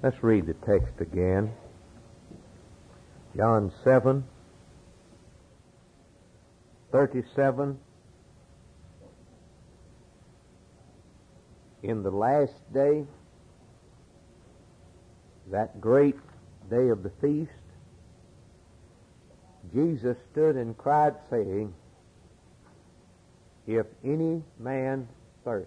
Let's read the text again. John 7:37. In the last day, that great day of the feast, Jesus stood and cried, saying, If any man thirst,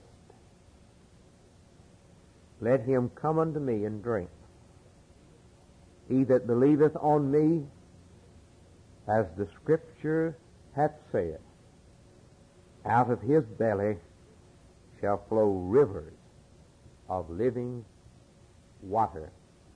let him come unto me and drink. He that believeth on me, as the Scripture hath said, out of his belly shall flow rivers of living water.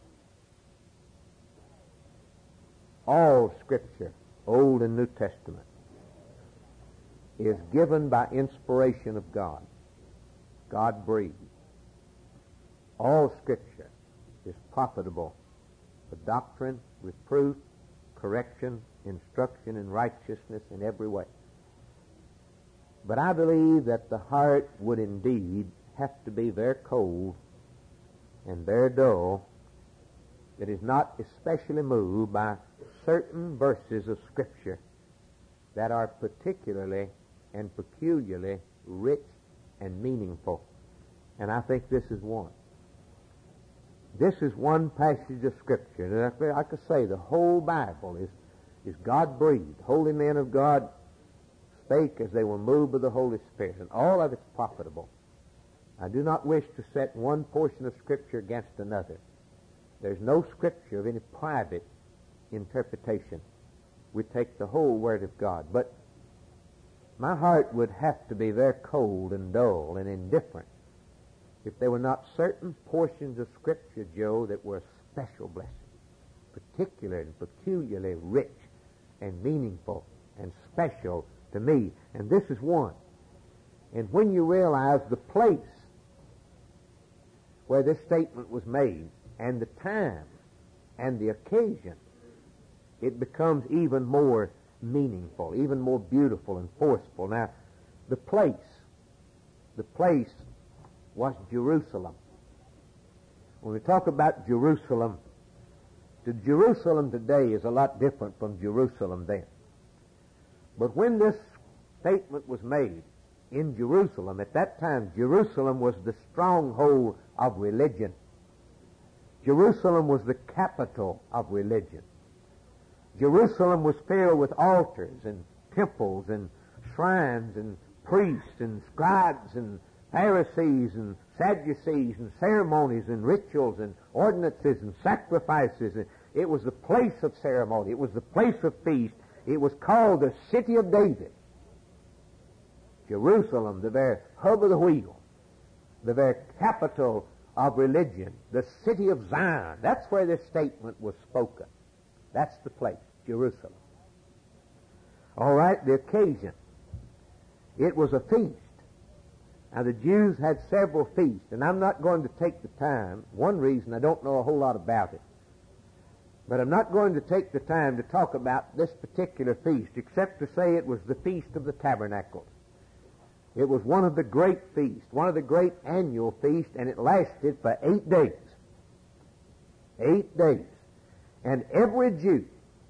All Scripture, Old and New Testament, is given by inspiration of God. God breathed. All Scripture is profitable for doctrine, reproof, correction, instruction in righteousness in every way. But I believe that the heart would indeed have to be very cold and very dull that is not especially moved by certain verses of Scripture that are particularly and peculiarly rich and meaningful. And I think this is one. This is one passage of Scripture. And I could say the whole Bible is God-breathed. Holy men of God spake as they were moved by the Holy Spirit, and all of it's profitable. I do not wish to set one portion of Scripture against another. There's no Scripture of any private interpretation. We take the whole Word of God. But my heart would have to be very cold and dull and indifferent if there were not certain portions of Scripture, Joe, that were a special blessing, particular and peculiarly rich and meaningful and special to me. And this is one. And when you realize the place where this statement was made and the time and the occasion, it becomes even more meaningful, even more beautiful and forceful. Now, the place was Jerusalem. When we talk about Jerusalem, the Jerusalem today is a lot different from Jerusalem then. But when this statement was made in Jerusalem, at that time, Jerusalem was the stronghold of religion. Jerusalem was the capital of religion. Jerusalem was filled with altars and temples and shrines and priests and scribes and Pharisees and Sadducees and ceremonies and rituals and ordinances and sacrifices. It was the place of ceremony. It was the place of feast. It was called the City of David. Jerusalem, the very hub of the wheel, the very capital of religion, the city of Zion. That's where this statement was spoken. That's the place, Jerusalem. All right, the occasion. It was a feast. Now, the Jews had several feasts, and I'm not going to take the time. One reason, I don't know a whole lot about it. But I'm not going to take the time to talk about this particular feast, except to say it was the Feast of the Tabernacles. It was one of the great feasts, one of the great annual feasts, and it lasted for 8 days. 8 days. And every Jew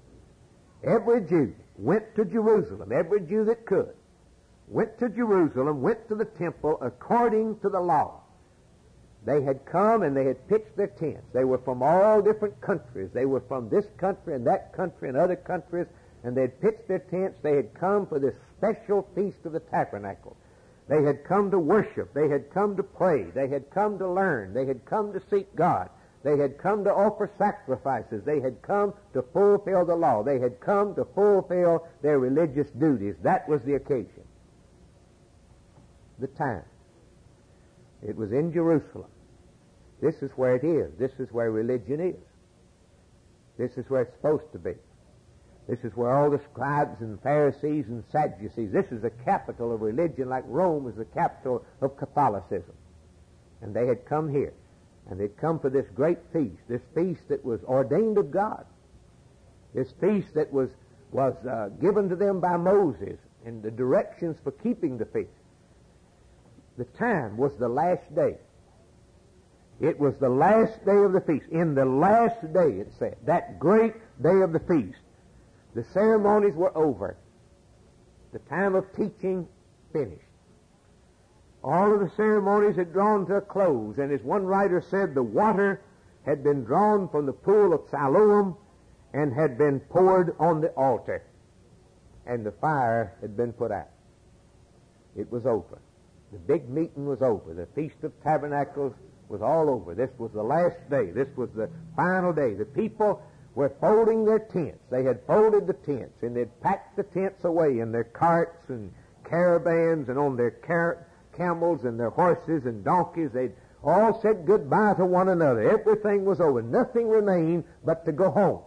went to Jerusalem, every Jew that could, went to Jerusalem, went to the temple according to the law. They had come and they had pitched their tents. They were from all different countries. They were from this country and that country and other countries, and they had pitched their tents. They had come for this special Feast of the Tabernacle. They had come to worship. They had come to pray. They had come to learn. They had come to seek God. They had come to offer sacrifices. They had come to fulfill the law. They had come to fulfill their religious duties. That was the occasion. The time. It was in Jerusalem. This is where it is. This is where religion is. This is where it's supposed to be. This is where all the scribes and Pharisees and Sadducees, this is the capital of religion, like Rome is the capital of Catholicism. And they had come here. And they'd come for this great feast, this feast that was ordained of God, this feast that was given to them by Moses, and the directions for keeping the feast. The time was the last day. It was the last day of the feast. In the last day, it said, that great day of the feast, the ceremonies were over. The time of teaching finished. All of the ceremonies had drawn to a close, and as one writer said, the water had been drawn from the pool of Siloam and had been poured on the altar, and the fire had been put out. It was over. The big meeting was over. The Feast of Tabernacles was all over. This was the last day. This was the final day. The people were folding their tents. They had folded the tents, and they'd packed the tents away in their carts and caravans and on their camels and their horses and donkeys. They'd all said goodbye to one another. Everything was over. Nothing remained but to go home.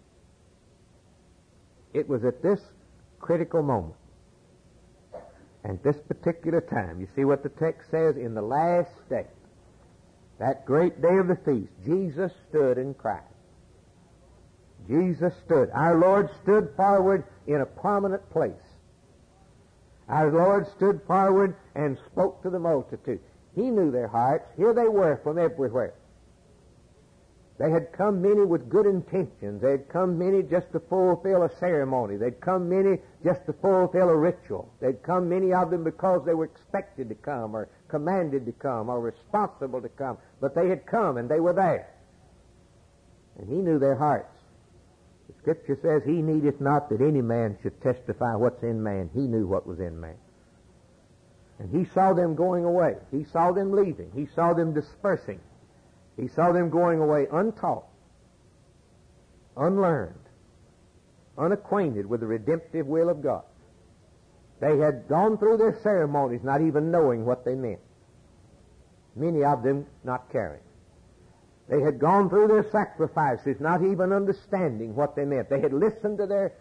It was at this critical moment, and this particular time, you see what the text says, in the last day, that great day of the feast, Jesus stood and cried. Jesus stood. Our Lord stood forward in a prominent place. Our Lord stood forward and spoke to the multitude. He knew their hearts. Here they were from everywhere. They had come many with good intentions. They had come many just to fulfill a ceremony. They'd come many just to fulfill a ritual. They'd come many of them because they were expected to come or commanded to come or responsible to come. But they had come and they were there. And he knew their hearts. The Scripture says, he needeth not that any man should testify what's in man. He knew what was in man. And he saw them going away. He saw them leaving. He saw them dispersing. He saw them going away untaught, unlearned, unacquainted with the redemptive will of God. They had gone through their ceremonies not even knowing what they meant. Many of them not caring. They had gone through their sacrifices not even understanding what they meant. They had listened to their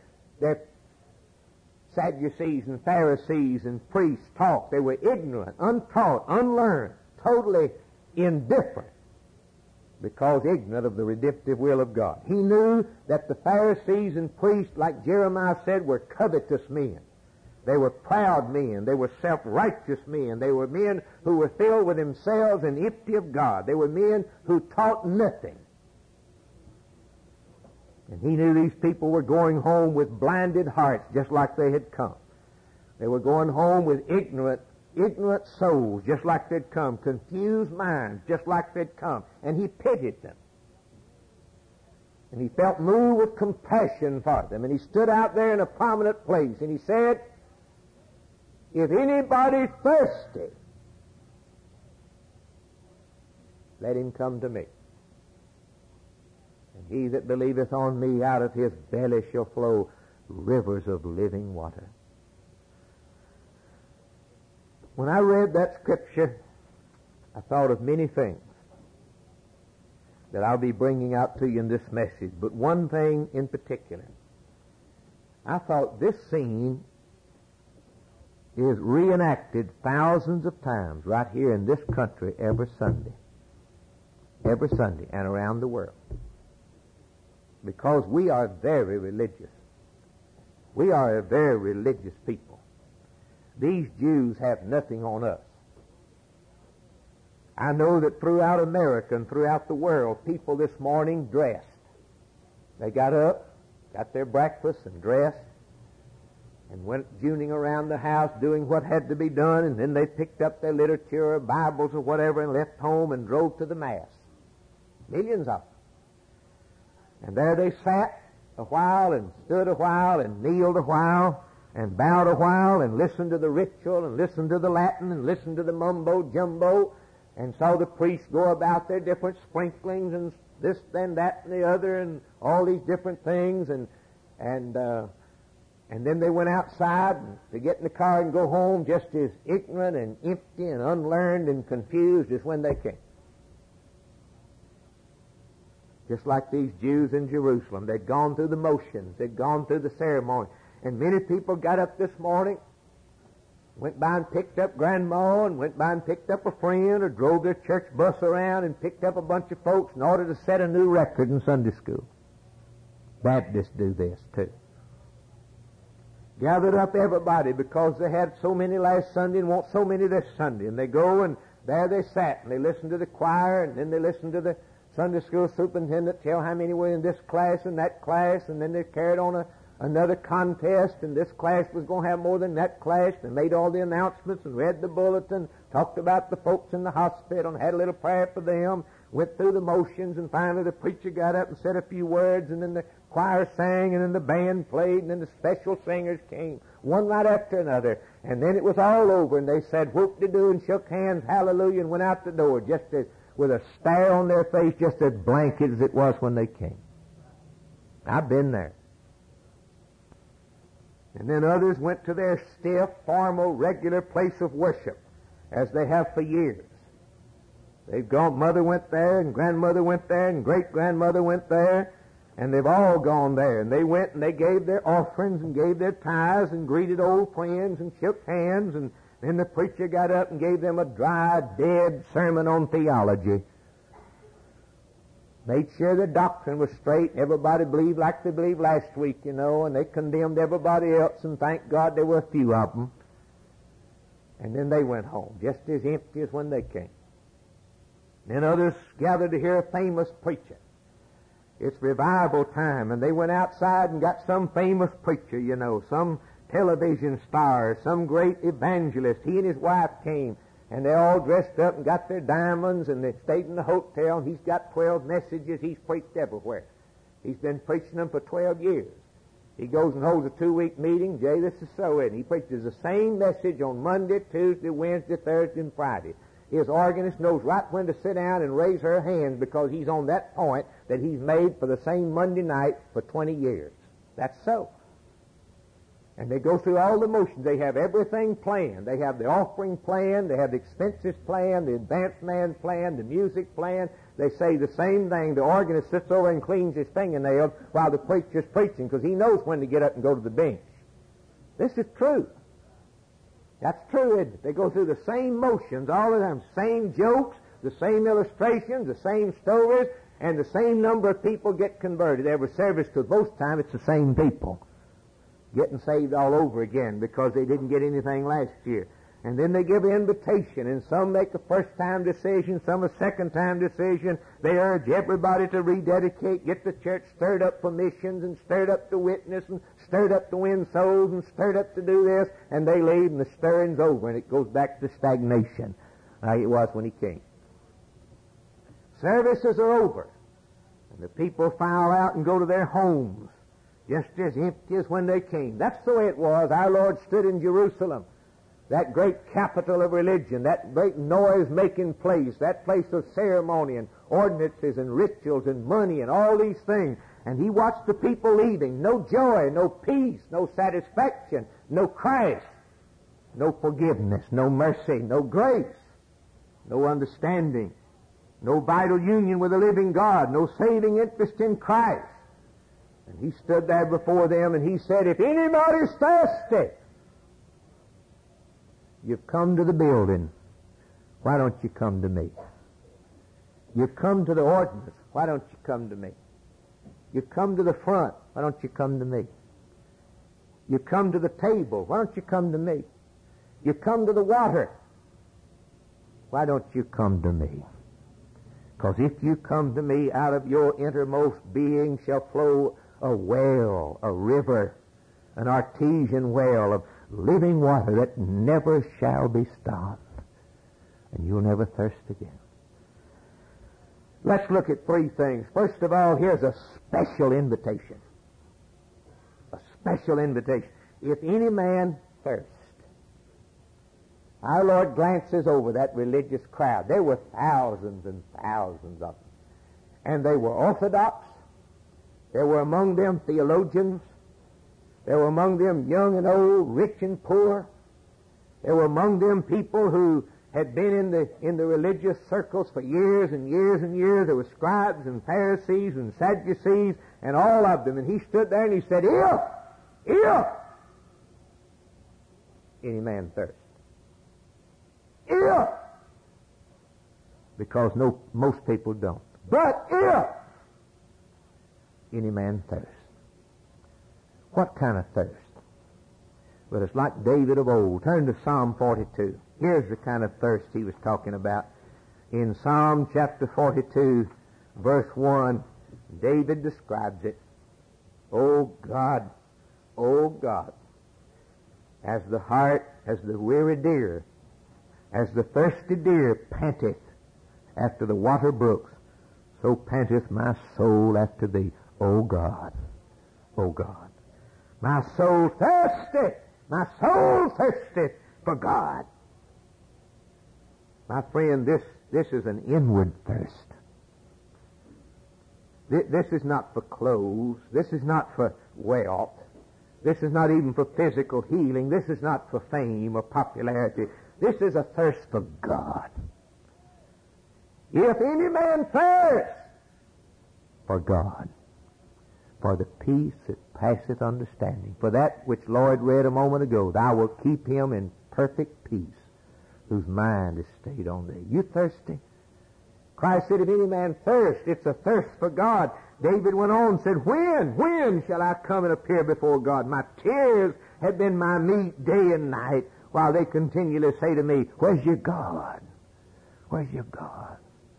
Sadducees and Pharisees and priests talk. They were ignorant, untaught, unlearned, totally indifferent, because ignorant of the redemptive will of God. He knew that the Pharisees and priests, like Jeremiah said, were covetous men. They were proud men. They were self-righteous men. They were men who were filled with themselves and empty of God. They were men who taught nothing. And he knew these people were going home with blinded hearts, just like they had come. They were going home with ignorant souls, just like they'd come, confused minds, just like they'd come. And he pitied them. And he felt moved with compassion for them. And he stood out there in a prominent place, and he said, if anybody's thirsty, let him come to me. And he that believeth on me, out of his belly shall flow rivers of living water. When I read that Scripture, I thought of many things that I'll be bringing out to you in this message. But one thing in particular, I thought this scene is reenacted thousands of times right here in this country every Sunday and around the world, because we are very religious. We are a very religious people. These Jews have nothing on us. I know that throughout America and throughout the world, people this morning dressed. They got up, got their breakfast and dressed, and went juning around the house doing what had to be done, and then they picked up their literature or Bibles or whatever and left home and drove to the Mass. Millions of them. And there they sat a while and stood a while and kneeled a while and bowed a while and listened to the ritual and listened to the Latin and listened to the mumbo-jumbo and saw the priests go about their different sprinklings and this, then that, and the other, and all these different things, and then they went outside to get in the car and go home just as ignorant and empty and unlearned and confused as when they came. Just like these Jews in Jerusalem. They'd gone through the motions. They'd gone through the ceremony. And many people got up this morning, went by and picked up grandma, and went by and picked up a friend, or drove their church bus around and picked up a bunch of folks in order to set a new record in Sunday school. Baptists do this too. Gathered up everybody because they had so many last Sunday and want so many this Sunday. And they go and there they sat, and they listened to the choir, and then they listened to the Sunday school superintendent tell how many were in this class and that class, and then they carried on another contest, and this class was going to have more than that class. They made all the announcements and read the bulletin, talked about the folks in the hospital, and had a little prayer for them, went through the motions, and finally the preacher got up and said a few words, and then the choir sang, and then the band played, and then the special singers came, one right after another, and then it was all over, and they said whoop-de-doo and shook hands, hallelujah, and went out the door just as, with a stare on their face just as blanket as it was when they came. I've been there. And then others went to their stiff, formal, regular place of worship, as they have for years. They've gone, mother went there, and grandmother went there, and great-grandmother went there, and they've all gone there. And they went and they gave their offerings and gave their tithes and greeted old friends and shook hands, and then the preacher got up and gave them a dry, dead sermon on theology. Made sure the doctrine was straight. Everybody believed like they believed last week, you know, and they condemned everybody else, and thank God there were a few of them. And then they went home, just as empty as when they came. Then others gathered to hear a famous preacher. It's revival time, and they went outside and got some famous preacher, you know, some television star, some great evangelist. He and his wife came, and they all dressed up and got their diamonds, and they stayed in the hotel, and he's got 12 messages. He's preached everywhere. He's been preaching them for 12 years. He goes and holds a 2-week meeting. Jay, this is so it. He preaches the same message on Monday, Tuesday, Wednesday, Thursday, and Friday. His organist knows right when to sit down and raise her hands because he's on that point that he's made for the same Monday night for 20 years. That's so. And they go through all the motions. They have everything planned. They have the offering planned. They have the expenses planned, the advance man planned, the music planned. They say the same thing. The organist sits over and cleans his fingernails while the preacher's preaching because he knows when to get up and go to the bench. This is true. That's true, isn't it? They go through the same motions all the time. Same jokes, the same illustrations, the same stories, and the same number of people get converted every service because most time it's the same people getting saved all over again because they didn't get anything last year. And then they give an invitation, and some make a first-time decision, some a second-time decision. They urge everybody to rededicate, get the church stirred up for missions, and stirred up to witness, and stirred up to win souls, and stirred up to do this, and they leave, and the stirring's over, and it goes back to stagnation, like it was when he came. Services are over, and the people file out and go to their homes, just as empty as when they came. That's the way it was. Our Lord stood in Jerusalem, that great capital of religion, that great noise-making place, that place of ceremony and ordinances and rituals and money and all these things. And he watched the people leaving. No joy, no peace, no satisfaction, no Christ, no forgiveness, no mercy, no grace, no understanding, no vital union with the living God, no saving interest in Christ. And he stood there before them and he said, if anybody's thirsty, you've come to the building. Why don't you come to me? You've come to the ordinance. Why don't you come to me? You've come to the front. Why don't you come to me? You've come to the table. Why don't you come to me? You've come to the water. Why don't you come to me? Because if you come to me, out of your innermost being shall flow a well, a river, an artesian well of living water that never shall be stopped, and you'll never thirst again. Let's look at 3 things. First of all, here's a special invitation. A special invitation. If any man thirst. Our Lord glances over that religious crowd. There were thousands and thousands of them. And they were orthodox. There were among them theologians. There were among them young and old, rich and poor. There were among them people who had been in the religious circles for years and years and years. There were scribes and Pharisees and Sadducees and all of them. And he stood there and he said, if any man thirst. If. Because most people don't. But if any man thirst. What kind of thirst? But it's like David of old. Turn to Psalm 42. Here's the kind of thirst he was talking about. In Psalm chapter 42, verse 1, David describes it. O God, as the heart, as the weary deer, as the thirsty deer panteth after the water brooks, so panteth my soul after thee, O God, O God. My soul thirsteth for God. My friend, this is an inward thirst. This is not for clothes. This is not for wealth. This is not even for physical healing. This is not for fame or popularity. This is a thirst for God. If any man thirst for God, for the peace that passeth understanding, for that which Lord read a moment ago, thou wilt keep him in perfect peace, whose mind is stayed on thee. You thirsty? Christ said, if any man thirst, it's a thirst for God. David went on and said, when shall I come and appear before God? My tears have been my meat day and night, while they continually say to me, where's your God? Where's your God?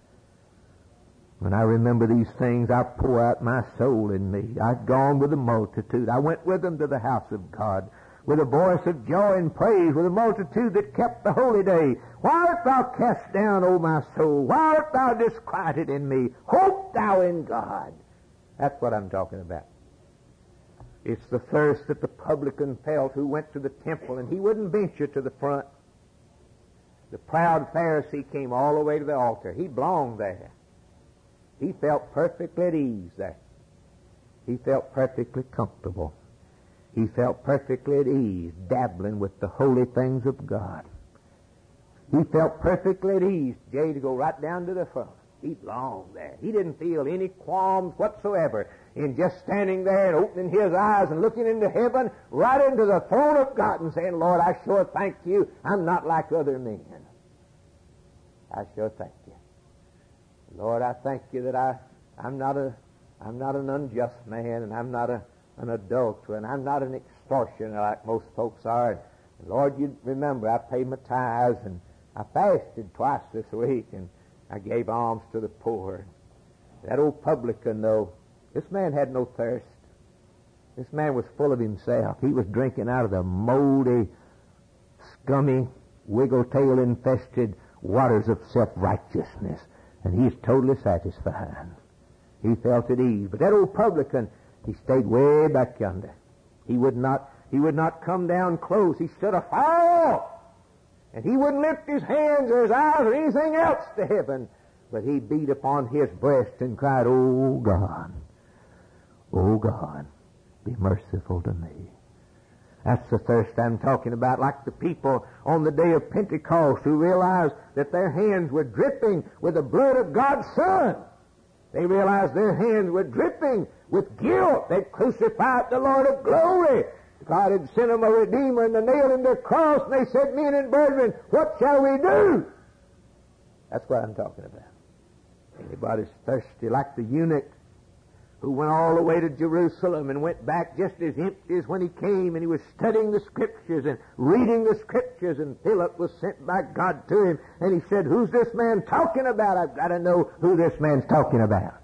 When I remember these things, I pour out my soul in me. I've gone with the multitude. I went with them to the house of God, with a voice of joy and praise, with a multitude that kept the holy day. Why art thou cast down, O my soul? Why art thou disquieted in me? Hope thou in God. That's what I'm talking about. It's the thirst that the publican felt who went to the temple, and he wouldn't venture to the front. The proud Pharisee came all the way to the altar. He belonged there. He felt perfectly at ease there. He felt perfectly comfortable. He felt perfectly at ease, dabbling with the holy things of God. He felt perfectly at ease, Jay, to go right down to the front. He belonged there. He didn't feel any qualms whatsoever in just standing there and opening his eyes and looking into heaven, right into the throne of God and saying, Lord, I sure thank you. I'm not like other men. I sure thank you. Lord, I thank you that I'm not an unjust man, and I'm not an adulterer, and I'm not an extortioner like most folks are. And Lord, you remember I paid my tithes, and I fasted twice this week, and I gave alms to the poor. That old publican, though, this man had no thirst. This man was full of himself. He was drinking out of the moldy, scummy, wiggle-tail infested waters of self-righteousness. And he's totally satisfied. He felt at ease. But that old publican, he stayed way back yonder. He would not come down close. He stood afar off. And he wouldn't lift his hands or his eyes or anything else to heaven. But he beat upon his breast and cried, O God, be merciful to me. That's the thirst I'm talking about, like the people on the day of Pentecost who realized that their hands were dripping with the blood of God's Son. They realized their hands were dripping with guilt. They'd crucified the Lord of glory. God had sent them a Redeemer, and they nailed him to the cross, and they said, men and brethren, what shall we do? That's what I'm talking about. Anybody's thirsty, like the eunuch who went all the way to Jerusalem and went back just as empty as when he came, and he was studying the Scriptures and reading the Scriptures, and Philip was sent by God to him, and he said, who's this man talking about? I've got to know who this man's talking about.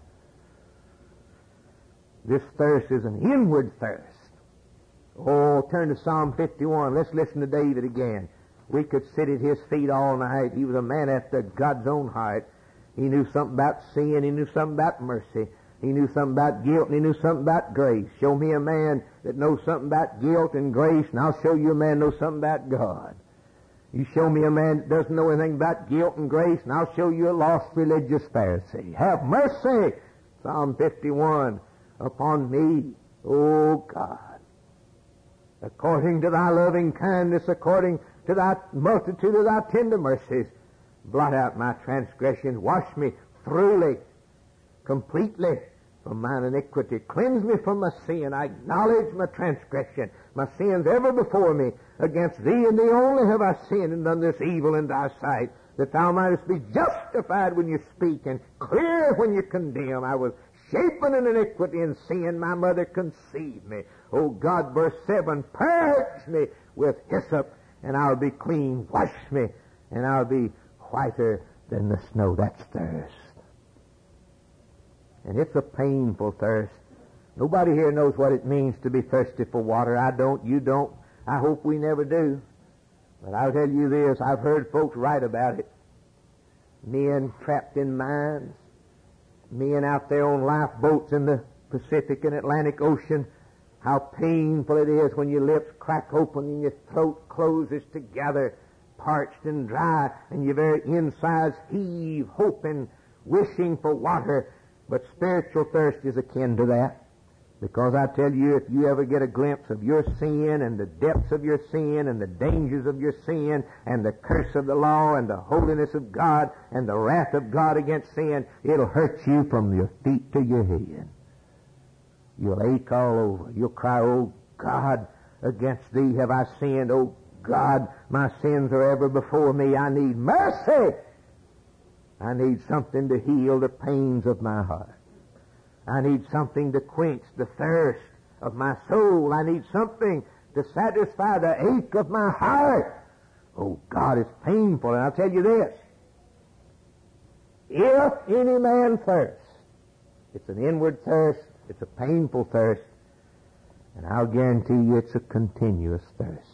This thirst is an inward thirst. Oh, turn to Psalm 51. Let's listen to David again. We could sit at his feet all night. He was a man after God's own heart. He knew something about sin. He knew something about mercy. He knew something about guilt, and he knew something about grace. Show me a man that knows something about guilt and grace, and I'll show you a man that knows something about God. You show me a man that doesn't know anything about guilt and grace, and I'll show you a lost religious Pharisee. Have mercy, Psalm 51, upon me, O God. According to thy loving kindness, according to thy multitude of thy tender mercies, blot out my transgressions, wash me thoroughly, completely from mine iniquity. Cleanse me from my sin. I acknowledge my transgression. My sins ever before me. Against thee and thee only have I sinned and done this evil in thy sight, that thou mightest be justified when you speak and clear when you condemn. I was shapen in iniquity and sin. My mother conceived me. Oh God, verse 7, purge me with hyssop, and I'll be clean. Wash me, and I'll be whiter than the snow. That's thirst. And it's a painful thirst. Nobody here knows what it means to be thirsty for water. I don't, you don't. I hope we never do. But I'll tell you this, I've heard folks write about it. Men trapped in mines, men out there on lifeboats in the Pacific and Atlantic Ocean, how painful it is when your lips crack open and your throat closes together, parched and dry, and your very insides heave, hoping, wishing for water. But spiritual thirst is akin to that. Because I tell you, if you ever get a glimpse of your sin and the depths of your sin and the dangers of your sin and the curse of the law and the holiness of God and the wrath of God against sin, it'll hurt you from your feet to your head. You'll ache all over. You'll cry, oh God, against thee have I sinned. Oh God, my sins are ever before me. I need mercy. I need something to heal the pains of my heart. I need something to quench the thirst of my soul. I need something to satisfy the ache of my heart. Oh God, it's painful. And I'll tell you this. If any man thirsts, it's an inward thirst, it's a painful thirst, and I'll guarantee you it's a continuous thirst.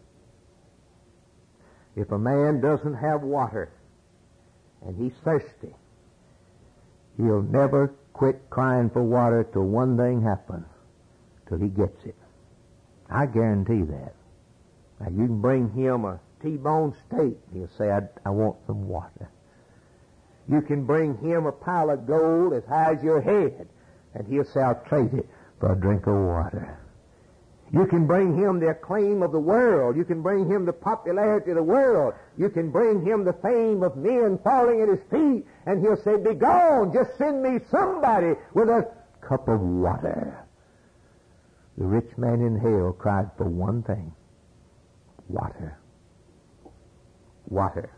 If a man doesn't have water and he's thirsty, he'll never quit crying for water till one thing happens, till he gets it. I guarantee that. Now you can bring him a T-bone steak, he'll say, I want some water. You can bring him a pile of gold as high as your head, and he'll say, I'll trade it for a drink of water. You can bring him the acclaim of the world. You can bring him the popularity of the world. You can bring him the fame of men falling at his feet, and he'll say, be gone, just send me somebody with a cup of water. The rich man in hell cried for one thing: water. Water.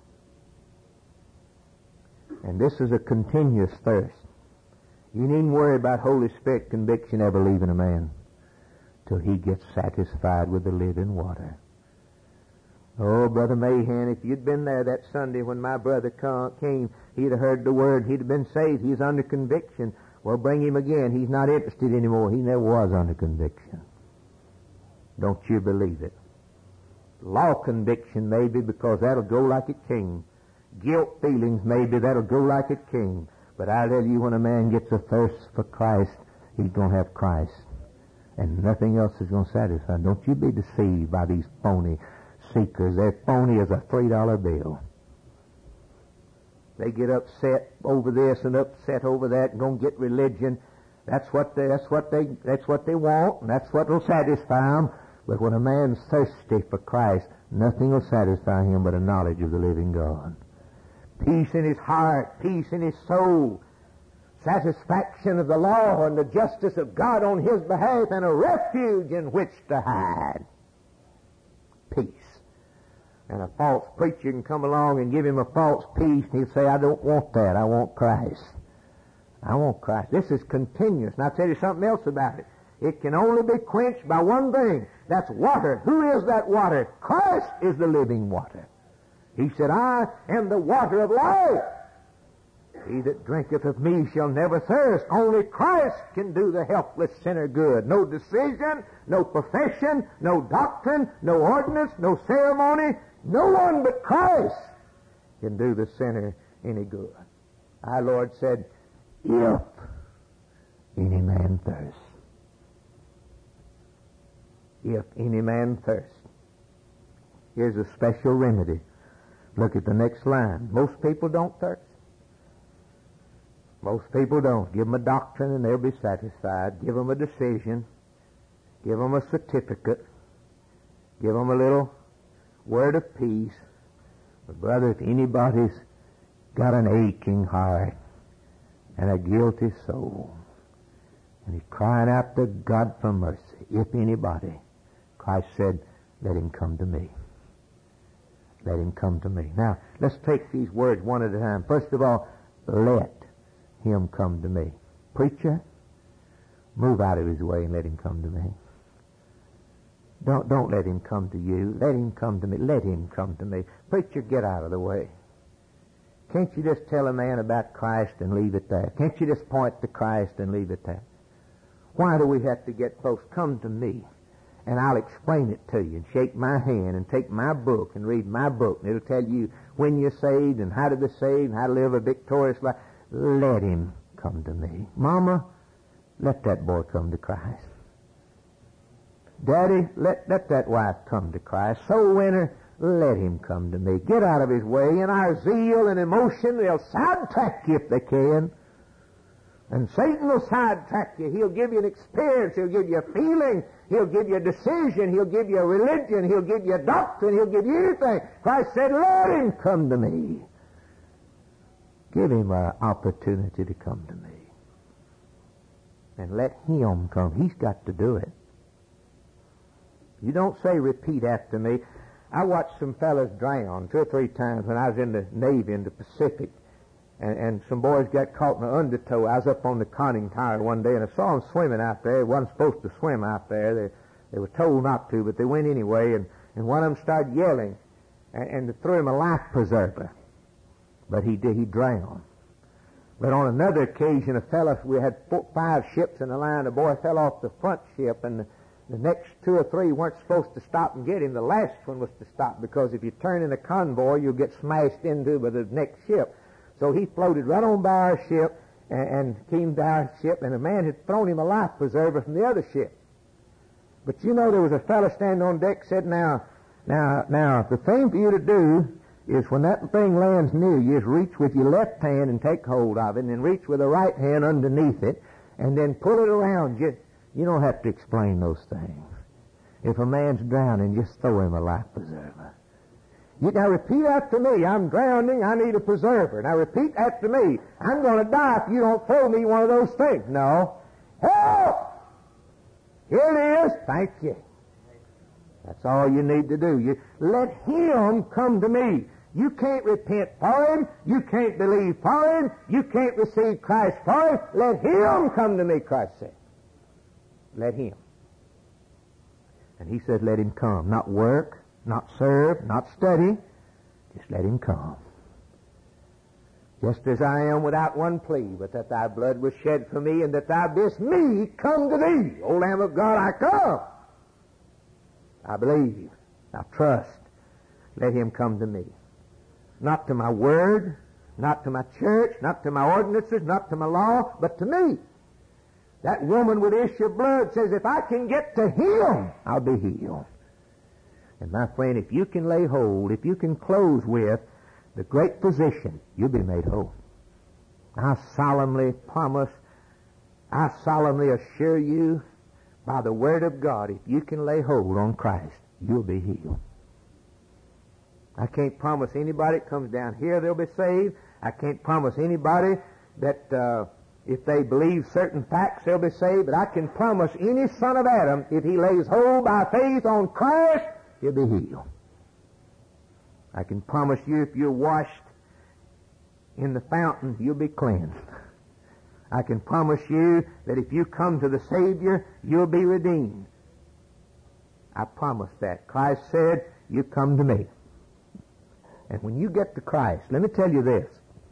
And this is a continuous thirst. You needn't worry about Holy Spirit conviction ever leaving a man till he gets satisfied with the living water. Oh, Brother Mahan, if you'd been there that Sunday when my brother came, he'd have heard the word, he'd have been saved, he's under conviction. Well, bring him again. He's not interested anymore. He never was under conviction. Don't you believe it? Law conviction maybe, because that'll go like it came. Guilt feelings maybe, that'll go like it came. But I tell you, when a man gets a thirst for Christ, he's going to have Christ. And nothing else is going to satisfy. Don't you be deceived by these phony seekers. They're phony as a $3 bill. They get upset over this and upset over that and going to get religion. That's what they want, and that's what will satisfy them. But when a man's thirsty for Christ, nothing will satisfy him but a knowledge of the living God. Peace in his heart, peace in his soul, satisfaction of the law and the justice of God on his behalf, and a refuge in which to hide. Peace. And a false preacher can come along and give him a false peace, and he'll say, I don't want that. I want Christ. I want Christ. This is continuous. And I'll tell you something else about it. It can only be quenched by one thing. That's water. Who is that water? Christ is the living water. He said, I am the water of life. He that drinketh of me shall never thirst. Only Christ can do the helpless sinner good. No decision, no profession, no doctrine, no ordinance, no ceremony. No one but Christ can do the sinner any good. Our Lord said, if any man thirst. If any man thirst. Here's a special remedy. Look at the next line. Most people don't thirst. Most people don't. Give them a doctrine and they'll be satisfied. Give them a decision. Give them a certificate. Give them a little word of peace. But brother, if anybody's got an aching heart and a guilty soul, and he's crying out to God for mercy, if anybody, Christ said, let him come to me. Let him come to me. Now, let's take these words one at a time. First of all, let him come to me. Preacher, move out of his way and let him come to me. Don't let him come to you. Let him come to me. Let him come to me. Preacher, get out of the way. Can't you just tell a man about Christ and leave it there? Can't you just point to Christ and leave it there? Why do we have to get close? Come to me, and I'll explain it to you, and shake my hand, and take my book, and read my book, and it'll tell you when you're saved, and how to be saved, and how to live a victorious life. Let him come to me. Mama, let that boy come to Christ. Daddy, let that wife come to Christ. Soul winner, let him come to me. Get out of his way. In our zeal and emotion, they'll sidetrack you if they can. And Satan will sidetrack you. He'll give you an experience. He'll give you a feeling. He'll give you a decision. He'll give you a religion. He'll give you a doctrine. He'll give you anything. Christ said, let him come to me. Give him an opportunity to come to me. And let him come. He's got to do it. You don't say, repeat after me. I watched some fellas drown 2 or 3 times when I was in the Navy in the Pacific. And some boys got caught in an undertow. I was up on the conning tower one day, and I saw them swimming out there. They wasn't supposed to swim out there. They were told not to, but they went anyway. And one of them started yelling, and they threw him a life preserver. But he drowned. But on another occasion, a fellow, we had 5 ships in the line. A boy fell off the front ship, and the next 2 or 3 weren't supposed to stop and get him. The last one was to stop, because if you turn in a convoy, you'll get smashed into by the next ship. So he floated right on by our ship and came to our ship, and a man had thrown him a life preserver from the other ship. But you know, there was a fellow standing on deck said, now, the thing for you to do is when that thing lands near you is reach with your left hand and take hold of it, and then reach with the right hand underneath it, and then pull it around you. You don't have to explain those things. If a man's drowning, just throw him a life preserver. Now repeat after me. I'm drowning. I need a preserver. Now repeat after me. I'm going to die if you don't throw me one of those things. No. Help! Here it is. Thank you. That's all you need to do. You let him come to me. You can't repent for him. You can't believe for him. You can't receive Christ for him. Let him come to me, Christ said. Let him. And he said, let him come. Not work, not serve, not study. Just let him come. Just as I am without one plea, but that thy blood was shed for me, and that thou bidst me come to thee. O Lamb of God, I come. I believe. I trust. Let him come to me. Not to my word, not to my church, not to my ordinances, not to my law, but to me. That woman with the issue of blood says, if I can get to him, I'll be healed. And my friend, if you can lay hold, if you can close with the great physician, you'll be made whole. I solemnly promise, I solemnly assure you, by the Word of God, if you can lay hold on Christ, you'll be healed. I can't promise anybody that comes down here they'll be saved. I can't promise anybody that if they believe certain facts they'll be saved. But I can promise any son of Adam, if he lays hold by faith on Christ, he'll be healed. I can promise you, if you're washed in the fountain, you'll be cleansed. I can promise you that if you come to the Savior, you'll be redeemed. I promise that. Christ said, you come to me. And when you get to Christ, let me tell you this.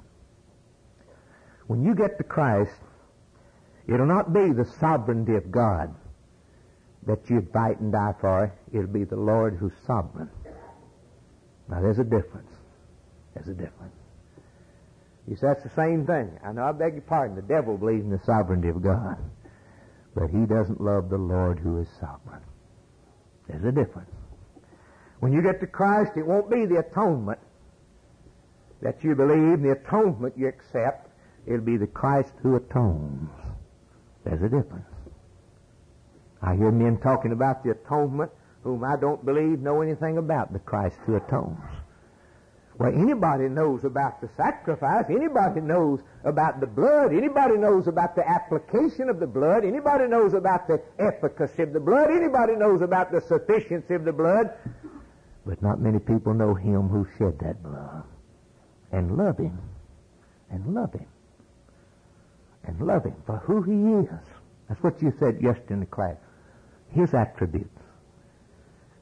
When you get to Christ, it'll not be the sovereignty of God that you fight and die for. It'll be the Lord who's sovereign. Now, there's a difference. There's a difference. You say that's the same thing. I know, I beg your pardon. The devil believes in the sovereignty of God. But he doesn't love the Lord who is sovereign. There's a difference. When you get to Christ, it won't be the atonement that you believe, the atonement you accept. It'll be the Christ who atones. There's a difference. I hear men talking about the atonement whom I don't believe know anything about the Christ who atones. Well, anybody knows about the sacrifice. Anybody knows about the blood. Anybody knows about the application of the blood. Anybody knows about the efficacy of the blood. Anybody knows about the sufficiency of the blood. But not many people know him who shed that blood. And love him. And love him. And love him for who he is. That's what you said yesterday in the class. His attributes.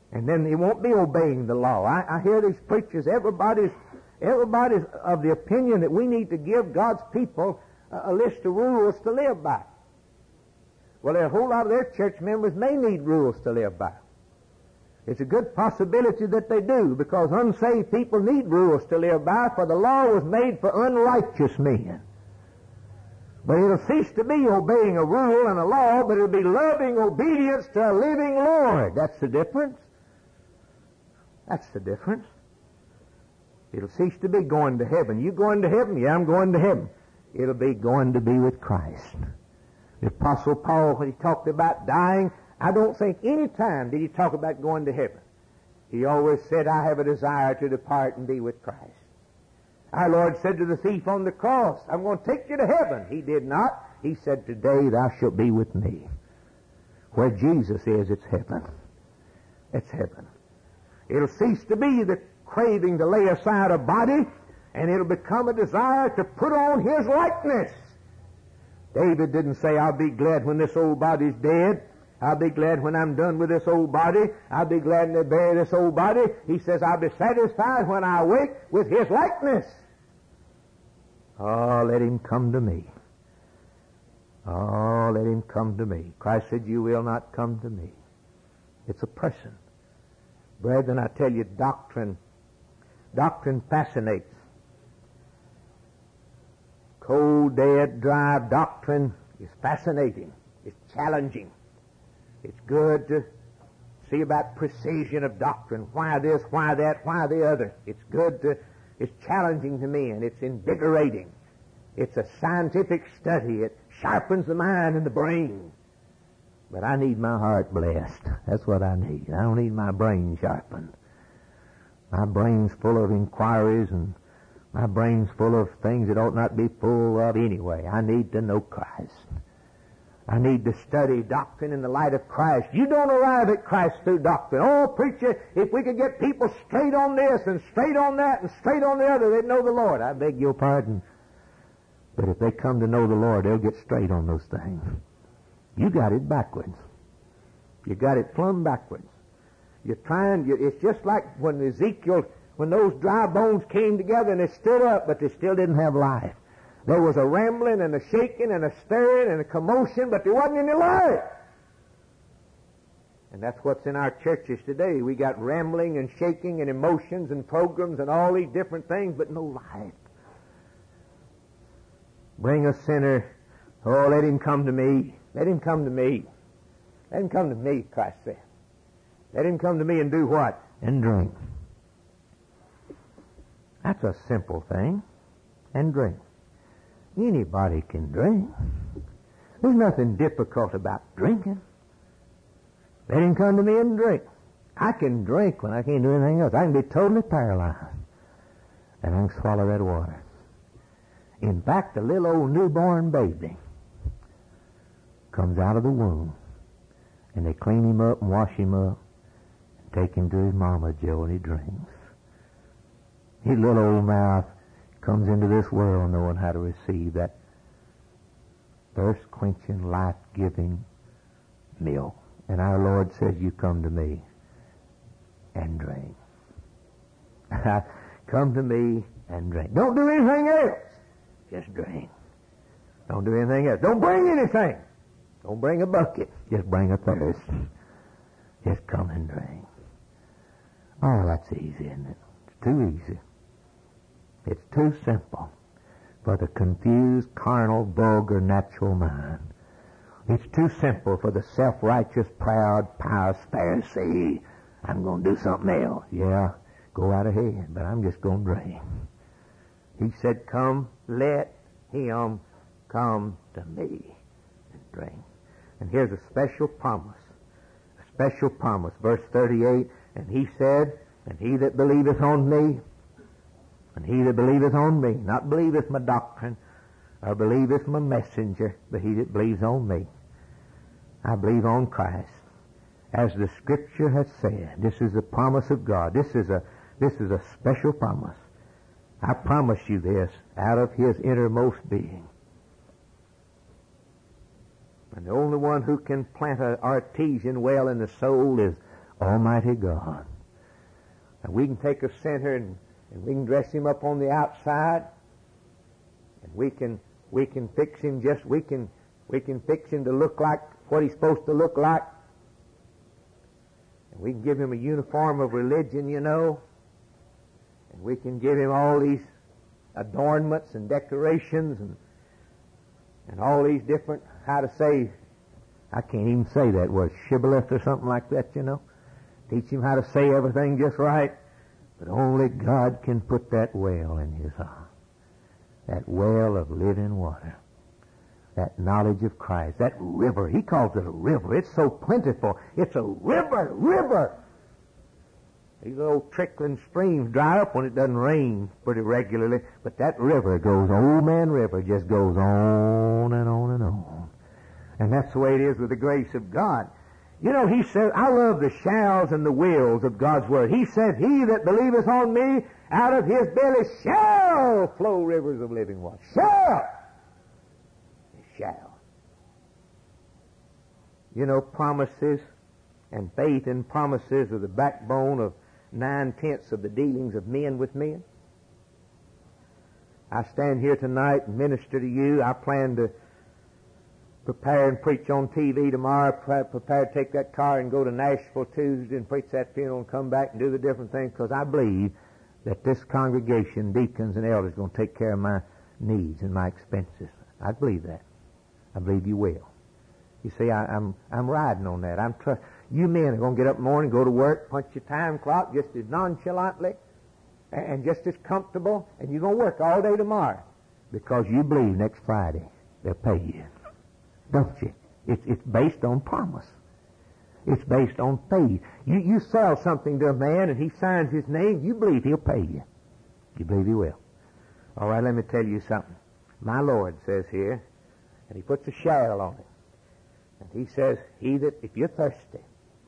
And then he won't be obeying the law. I hear these preachers, everybody's of the opinion that we need to give God's people a list of rules to live by. Well, a whole lot of their church members may need rules to live by. It's a good possibility that they do, because unsaved people need rules to live by, for the law was made for unrighteous men. But it'll cease to be obeying a rule and a law, but it'll be loving obedience to a living Lord. That's the difference. That's the difference. It'll cease to be going to heaven. You going to heaven? Yeah, I'm going to heaven. It'll be going to be with Christ. The Apostle Paul, when he talked about dying, I don't think any time did he talk about going to heaven. He always said, I have a desire to depart and be with Christ. Our Lord said to the thief on the cross, I'm going to take you to heaven. He did not. He said, today thou shalt be with me. Where Jesus is, it's heaven. It's heaven. It'll cease to be the craving to lay aside a body, and it'll become a desire to put on His likeness. David didn't say, I'll be glad when this old body's dead. I'll be glad when I'm done with this old body. I'll be glad when they bury this old body. He says, I'll be satisfied when I awake with His likeness. Oh, let Him come to me. Oh, let Him come to me. Christ said, you will not come to me. It's a person. Brethren, I tell you, doctrine fascinates. Cold, dead, dry doctrine is fascinating. It's challenging. It's good to see about precision of doctrine. Why this, why that, why the other. It's challenging to me, and it's invigorating. It's a scientific study. It sharpens the mind and the brain. But I need my heart blessed. That's what I need. I don't need my brain sharpened. My brain's full of inquiries, and my brain's full of things that ought not be full of anyway. I need to know Christ. I need to study doctrine in the light of Christ. You don't arrive at Christ through doctrine. Oh, preacher, if we could get people straight on this and straight on that and straight on the other, they'd know the Lord. I beg your pardon. But if they come to know the Lord, they'll get straight on those things. You got it backwards. You got it plumb backwards. It's just like when Ezekiel, when those dry bones came together and they stood up, but they still didn't have life. There was a rambling and a shaking and a stirring and a commotion, but there wasn't any life. And that's what's in our churches today. We got rambling and shaking and emotions and programs and all these different things, but no life. Bring a sinner. Oh, let him come to me. Let him come to me. Let him come to me, Christ said. Let him come to me and do what? And drink. That's a simple thing. And drink. Anybody can drink. There's nothing difficult about drinking. Let him come to me and drink. I can drink when I can't do anything else. I can be totally paralyzed. And I can swallow that water. In fact, a little old newborn baby comes out of the womb, and they clean him up and wash him up and take him to his mama, Joe, and he drinks. His little old mouth comes into this world knowing how to receive that thirst-quenching, life-giving milk. And our Lord says, you come to me and drink. Come to me and drink. Don't do anything else. Just drink. Don't do anything else. Don't bring anything. Don't bring a bucket. Just bring a thirst. Just come and drink. Oh, that's easy, isn't it? It's too easy. It's too simple for the confused, carnal, vulgar, natural mind. It's too simple for the self-righteous, proud, pious Pharisee. I'm going to do something else. Yeah, go right ahead, but I'm just going to drink. He said, come, let him come to me and drink. And here's a special promise. A special promise. Verse 38, and he said, and he that believeth on me, and he that believeth on me, not believeth my doctrine, or believeth my messenger, but he that believes on me. I believe on Christ. As the Scripture has said, this is the promise of God. This is a special promise. I promise you this out of His innermost being. And the only one who can plant an artesian well in the soul is Almighty God. And we can take a sinner and we can dress him up on the outside, and we can fix him we can fix him to look like what he's supposed to look like. And we can give him a uniform of religion, and we can give him all these adornments and decorations and all these different, I can't even say that word, shibboleth or something like that, Teach him how to say everything just right. But only God can put that well in his heart. That well of living water. That knowledge of Christ. That river. He calls it a river. It's so plentiful. It's a river. These old trickling streams dry up when it doesn't rain pretty regularly. But that river goes, Old Man River just goes on and on and on. And that's the way it is with the grace of God. He says, I love the shalls and the wills of God's Word. He says, He that believeth on me, out of his belly shall flow rivers of living water. Shall. Promises and faith in promises are the backbone of 9/10 of the dealings of men with men. I stand here tonight and minister to you. I plan to prepare and preach on TV tomorrow, prepare to take that car and go to Nashville Tuesday and preach that funeral and come back and do the different things, because I believe that this congregation, deacons and elders, is going to take care of my needs and my expenses. I believe that. I believe you will. You see, I'm riding on that. You men are going to get up in the morning, go to work, punch your time clock just as nonchalantly and just as comfortable, and you're going to work all day tomorrow because you believe next Friday they'll pay you. Don't you? It's based on promise. It's based on faith. You sell something to a man and he signs his name, you believe he'll pay you. You believe he will. All right, let me tell you something. My Lord says here, and he puts a shell on it. And he says, if you're thirsty,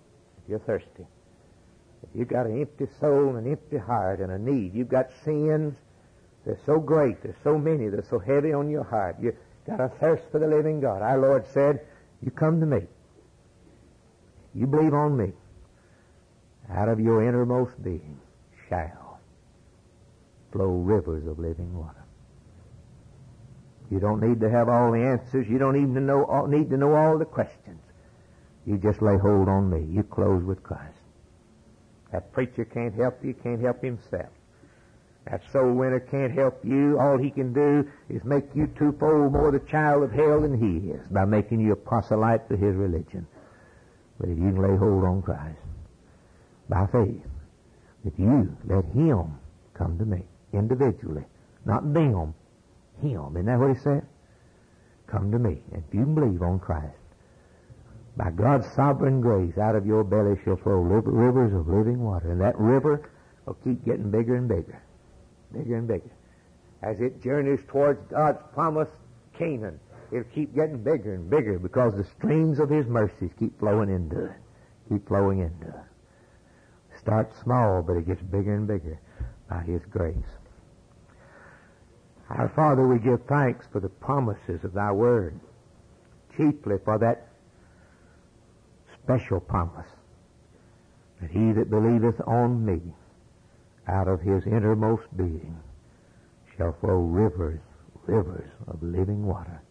if you've got an empty soul and an empty heart and a need, you've got sins, they're so great, they're so many, they're so heavy on your heart, you got a thirst for the living God. Our Lord said, you come to me. You believe on me. Out of your innermost being shall flow rivers of living water. You don't need to have all the answers. You don't even need to know all the questions. You just lay hold on me. You close with Christ. That preacher can't help you. Can't help himself. That soul winner can't help you. All he can do is make you twofold more the child of hell than he is by making you a proselyte to his religion. But if you can lay hold on Christ by faith, if you let him come to me individually, not them, him. Isn't that what he said? Come to me. And if you can believe on Christ, by God's sovereign grace, out of your belly shall flow rivers of living water. And that river will keep getting bigger and bigger. Bigger and bigger. As it journeys towards God's promised Canaan, it'll keep getting bigger and bigger because the streams of His mercies keep flowing into it. Keep flowing into it. Starts small, but it gets bigger and bigger by His grace. Our Father, we give thanks for the promises of Thy Word, chiefly for that special promise that he that believeth on me, out of his innermost being, shall flow rivers of living water.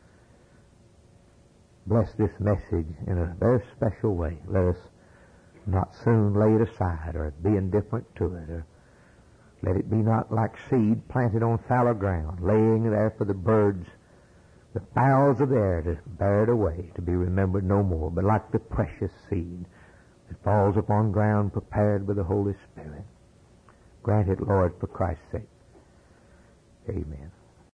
Bless this message in a very special way. Let us not soon lay it aside or be indifferent to it, or let it be not like seed planted on fallow ground, laying there for the birds, the fowls of the air to bear it away, to be remembered no more, but like the precious seed that falls upon ground prepared by the Holy Spirit. Grant it, Lord, for Christ's sake. Amen.